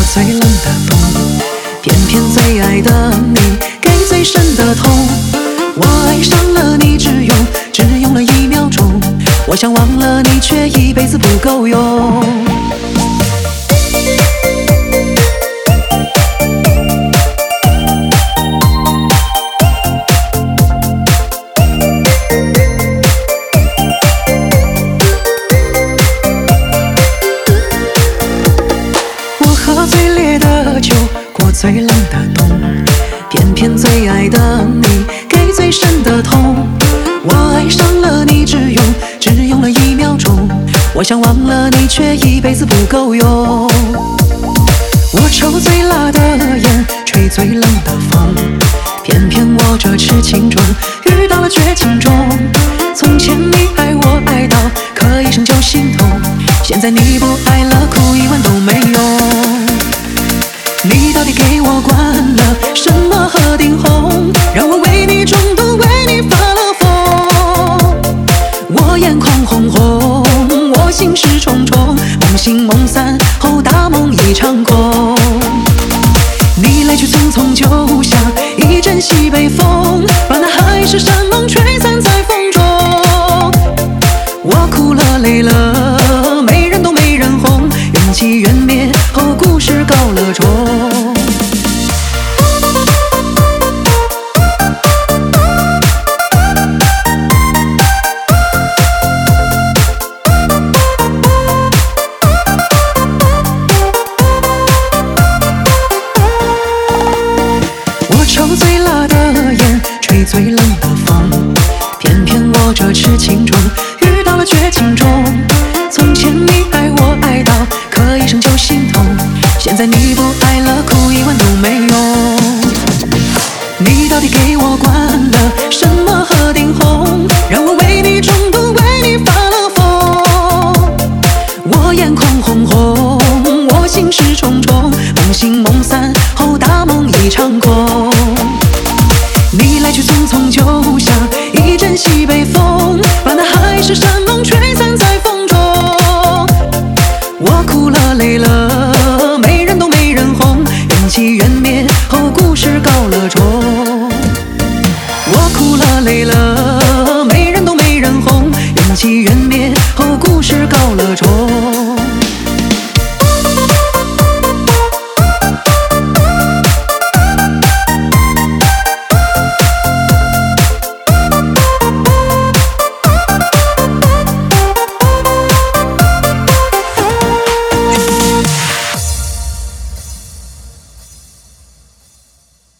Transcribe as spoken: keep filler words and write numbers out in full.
最冷的风，偏偏最爱的你给最深的痛。我爱上了你，只用只用了一秒钟，我想忘了你，却一辈子不够用。喝最烈的酒，过最冷的冬，偏偏最爱的你给最深的痛。我爱上了你，只用只用了一秒钟，我想忘了你，却一辈子不够用。我抽最辣的烟，吹最冷的风，偏偏我这痴情中遇到了绝情种。从前你爱我爱到咳一声就心痛，现在你不爱了，哭一晚都没用。你到底给我灌了什么鹤顶红，让我为你中毒，为你发了疯。我眼眶红红，我心事重重，梦醒梦散后大梦一场空。你来去匆匆，就像一阵西北风，把那海誓山盟吹散在风中。我哭了累了，没人懂没人哄，缘起缘灭后故事告了终。我抽最辣的烟，吹最冷的风，偏偏我这痴情中遇到了绝情种。从前你爱我爱到咳一声就心痛，现在你不爱了，哭一晚都没用。你到底给我灌了什么鹤顶红，让我为你中